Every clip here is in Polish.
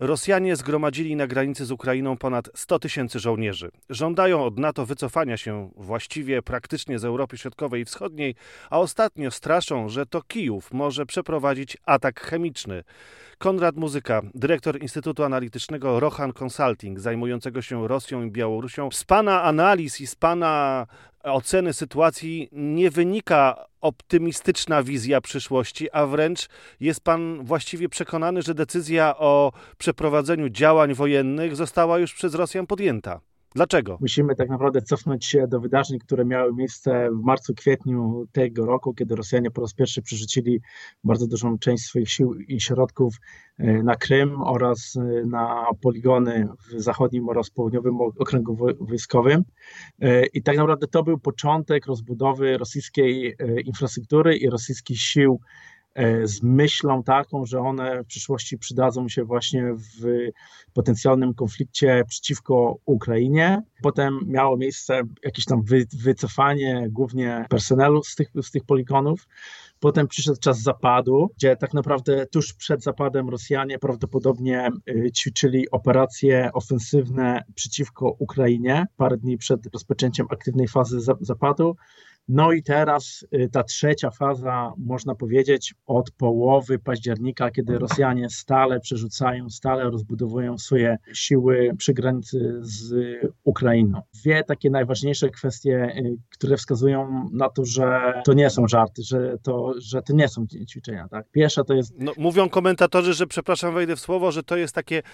Rosjanie zgromadzili na granicy z Ukrainą ponad 100 000 żołnierzy. Żądają od NATO wycofania się właściwie praktycznie z Europy Środkowej i Wschodniej, a ostatnio straszą, że to Kijów może przeprowadzić atak chemiczny. Konrad Muzyka, dyrektor Instytutu Analitycznego Rohan Consulting, zajmującego się Rosją i Białorusią. Z pana analiz i z pana oceny sytuacji nie wynika optymistyczna wizja przyszłości, a wręcz jest pan właściwie przekonany, że decyzja o przeprowadzeniu działań wojennych została już przez Rosjan podjęta. Dlaczego? Musimy tak naprawdę cofnąć się do wydarzeń, które miały miejsce w marcu, kwietniu tego roku, kiedy Rosjanie po raz pierwszy przerzucili bardzo dużą część swoich sił i środków na Krym oraz na poligony w zachodnim oraz południowym okręgu wojskowym. I tak naprawdę to był początek rozbudowy rosyjskiej infrastruktury i rosyjskich sił z myślą taką, że one w przyszłości przydadzą się właśnie w potencjalnym konflikcie przeciwko Ukrainie. Potem miało miejsce jakieś tam wycofanie głównie personelu z tych poligonów. Potem przyszedł czas zapadu, gdzie tak naprawdę tuż przed zapadem Rosjanie prawdopodobnie ćwiczyli operacje ofensywne przeciwko Ukrainie, parę dni przed rozpoczęciem aktywnej fazy zapadu. No i teraz ta trzecia faza, można powiedzieć, od połowy października, kiedy Rosjanie stale przerzucają, stale rozbudowują swoje siły przy granicy z Ukrainą. Dwie takie najważniejsze kwestie, które wskazują na to, że to nie są żarty, że to nie są ćwiczenia. Tak? Pierwsza to jest... No, mówią komentatorzy, że, przepraszam, wejdę w słowo, że to jest takie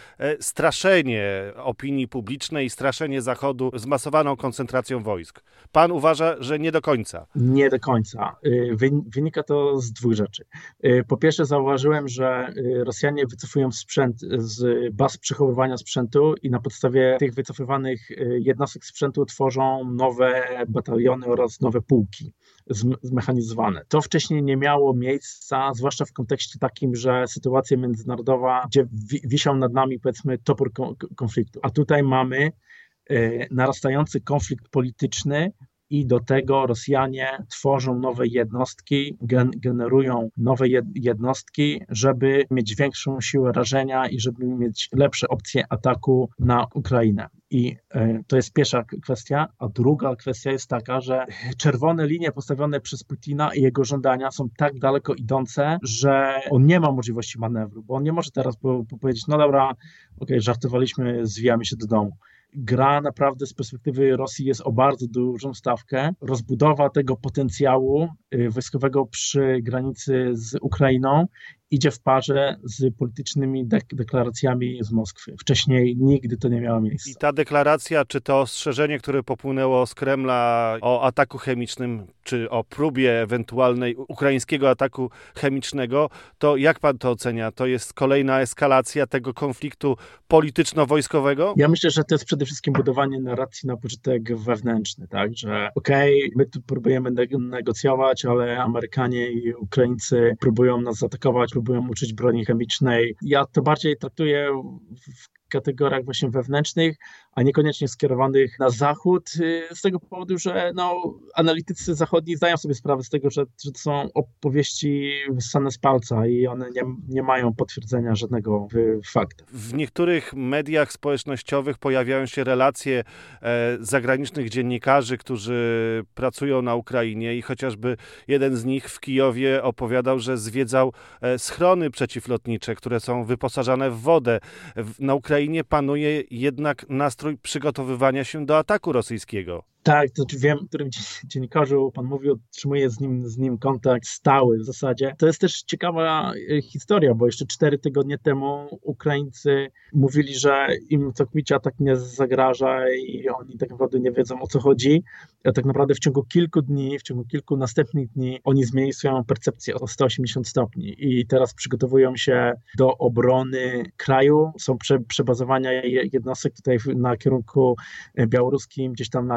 straszenie opinii publicznej i straszenie Zachodu zmasowaną koncentracją wojsk. Pan uważa, że nie do końca? Nie do końca. Wynika to z dwóch rzeczy. Po pierwsze zauważyłem, że Rosjanie wycofują sprzęt z baz przechowywania sprzętu i na podstawie tych wycofywanych jednostek sprzętu tworzą nowe bataliony oraz nowe pułki zmechanizowane. To wcześniej nie miało miejsca, zwłaszcza w kontekście takim, że sytuacja międzynarodowa, gdzie wisiał nad nami, powiedzmy, topór konfliktu. A tutaj mamy narastający konflikt polityczny, i do tego Rosjanie tworzą nowe jednostki, generują nowe jednostki, żeby mieć większą siłę rażenia i żeby mieć lepsze opcje ataku na Ukrainę. I to jest pierwsza kwestia, a druga kwestia jest taka, że czerwone linie postawione przez Putina i jego żądania są tak daleko idące, że on nie ma możliwości manewru, bo on nie może teraz powiedzieć, no dobra, okej, żartowaliśmy, zwijamy się do domu. Gra naprawdę z perspektywy Rosji jest o bardzo dużą stawkę. Rozbudowa tego potencjału wojskowego przy granicy z Ukrainą idzie w parze z politycznymi deklaracjami z Moskwy. Wcześniej nigdy to nie miało miejsca. I ta deklaracja, czy to ostrzeżenie, które popłynęło z Kremla o ataku chemicznym, czy o próbie ewentualnej ukraińskiego ataku chemicznego, to jak pan to ocenia? To jest kolejna eskalacja tego konfliktu polityczno-wojskowego? Ja myślę, że to jest przede wszystkim budowanie narracji na pożytek wewnętrzny, tak, że my tu próbujemy negocjować, ale Amerykanie i Ukraińcy próbują nas zaatakować, próbują użyć broni chemicznej. Ja to bardziej traktuję w kategoriach właśnie wewnętrznych, a niekoniecznie skierowanych na Zachód, z tego powodu, że analitycy zachodni zdają sobie sprawę z tego, że to są opowieści wyssane z palca i one nie mają potwierdzenia żadnego w faktach. W niektórych mediach społecznościowych pojawiają się relacje zagranicznych dziennikarzy, którzy pracują na Ukrainie i chociażby jeden z nich w Kijowie opowiadał, że zwiedzał schrony przeciwlotnicze, które są wyposażane w wodę. Na Ukrainie panuje jednak nastrój przygotowywania się do ataku rosyjskiego. Tak, to wiem, o którym dziennikarzu pan mówił, otrzymuję z nim kontakt stały w zasadzie. To jest też ciekawa historia, bo jeszcze 4 tygodnie temu Ukraińcy mówili, że im całkowicie atak nie zagraża i oni tak naprawdę nie wiedzą, o co chodzi. A tak naprawdę w ciągu kilku następnych dni oni zmienili swoją percepcję o 180 stopni i teraz przygotowują się do obrony kraju. Są przebazowania jednostek tutaj na kierunku białoruskim, gdzieś tam na Krym.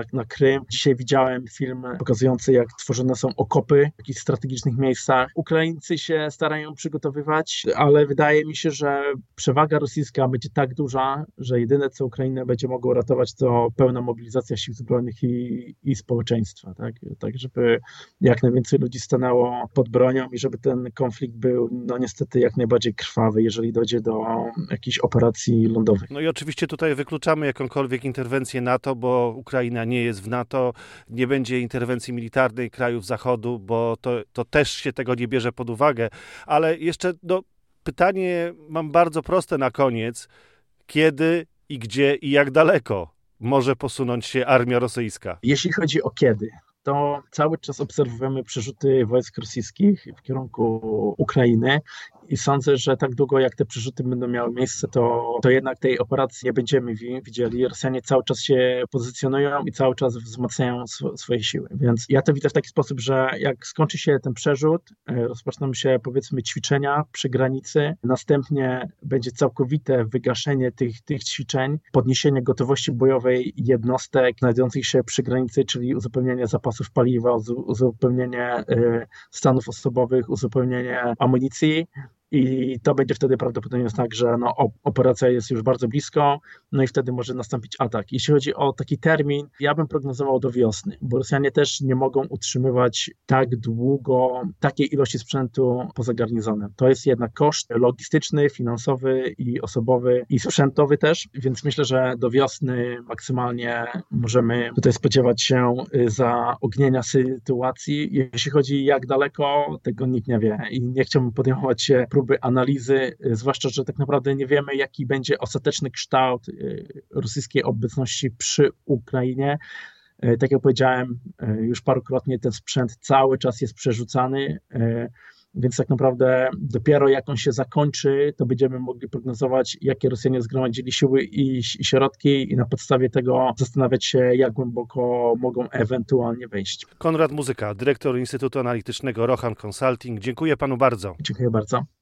Krym. Dzisiaj widziałem film pokazujący, jak tworzone są okopy w jakichś strategicznych miejscach. Ukraińcy się starają przygotowywać, ale wydaje mi się, że przewaga rosyjska będzie tak duża, że jedyne, co Ukrainę będzie mogło ratować, to pełna mobilizacja sił zbrojnych i społeczeństwa, tak, żeby jak najwięcej ludzi stanęło pod bronią i żeby ten konflikt był, no niestety, jak najbardziej krwawy, jeżeli dojdzie do jakichś operacji lądowych. No i oczywiście tutaj wykluczamy jakąkolwiek interwencję NATO, bo Ukraina nie jest w NATO, nie będzie interwencji militarnej krajów Zachodu, bo to też się tego nie bierze pod uwagę. Ale jeszcze pytanie mam bardzo proste na koniec. Kiedy i gdzie i jak daleko może posunąć się armia rosyjska? Jeśli chodzi o kiedy, to cały czas obserwujemy przerzuty wojsk rosyjskich w kierunku Ukrainy i sądzę, że tak długo jak te przerzuty będą miały miejsce, to jednak tej operacji nie będziemy widzieli. Rosjanie cały czas się pozycjonują i cały czas wzmacniają swoje siły. Więc ja to widzę w taki sposób, że jak skończy się ten przerzut, rozpoczną się powiedzmy ćwiczenia przy granicy, następnie będzie całkowite wygaszenie tych ćwiczeń, podniesienie gotowości bojowej jednostek znajdujących się przy granicy, czyli uzupełnienie zapasów paliwa, uzupełnienie stanów osobowych, uzupełnienie amunicji. I to będzie wtedy prawdopodobnie tak, że operacja jest już bardzo blisko, no i wtedy może nastąpić atak. Jeśli chodzi o taki termin, ja bym prognozował do wiosny, bo Rosjanie też nie mogą utrzymywać tak długo takiej ilości sprzętu poza garnizonem. To jest jednak koszt logistyczny, finansowy i osobowy i sprzętowy też, więc myślę, że do wiosny maksymalnie możemy tutaj spodziewać się zaognienia sytuacji. Jeśli chodzi jak daleko, tego nikt nie wie i nie chciałbym podejmować się próby analizy, zwłaszcza, że tak naprawdę nie wiemy, jaki będzie ostateczny kształt rosyjskiej obecności przy Ukrainie. Tak jak powiedziałem już parokrotnie, ten sprzęt cały czas jest przerzucany, więc tak naprawdę dopiero jak on się zakończy, to będziemy mogli prognozować, jakie Rosjanie zgromadzili siły i środki i na podstawie tego zastanawiać się, jak głęboko mogą ewentualnie wejść. Konrad Muzyka, dyrektor Instytutu Analitycznego Rohan Consulting. Dziękuję panu bardzo. Dziękuję bardzo.